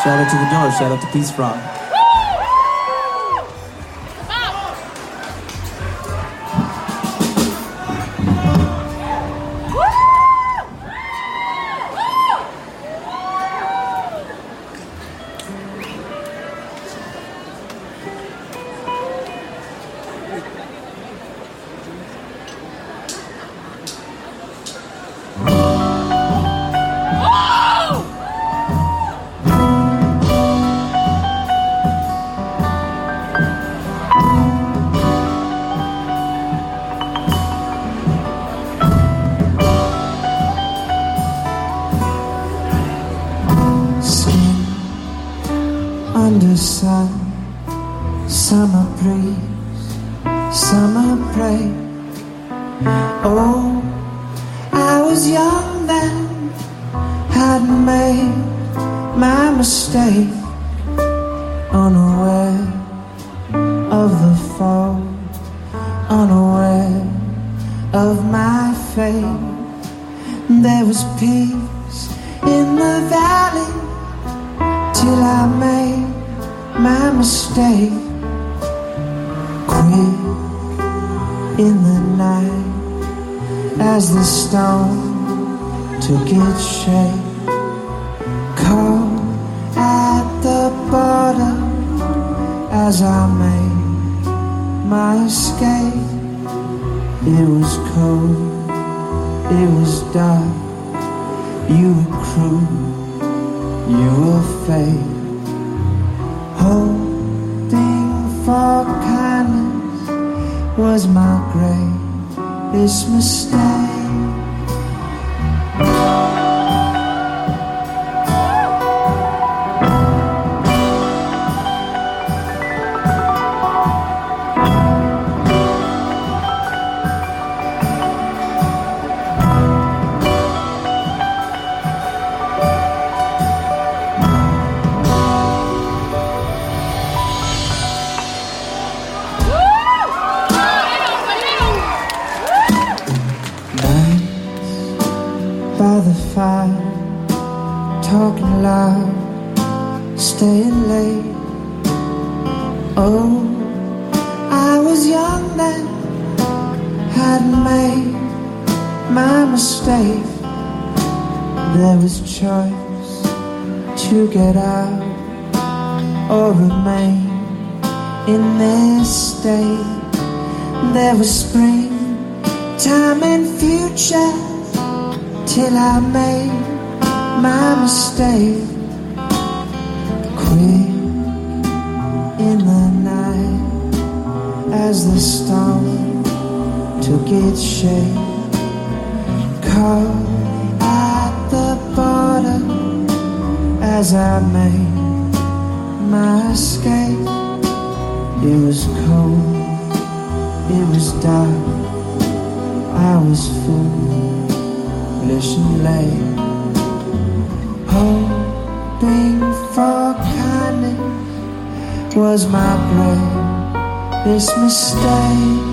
Shout out to the North, shout out to Peace Frog. Under sun, summer breeze, summer break. Oh, I was young then, hadn't made my mistake, unaware of the fall, unaware of my fate. There was peace in the valley till I made my mistake. Quick in the night as the storm took its shape. Caught at the border as I made my escape. It was cold, it was dark, you were cruel, you were fake. Hoping for kindness was my greatest mistake. By the fire, talking loud, staying late. Oh, I was young then, hadn't made my mistake. There was choice to get out or remain in this state. There was spring, time and future till I made my mistake. Quick in the night as the storm took its shape. Caught at the border as I made my escape. It was cold, it was dark, I was foolish and late. Hoping for kindness was my greatest mistake.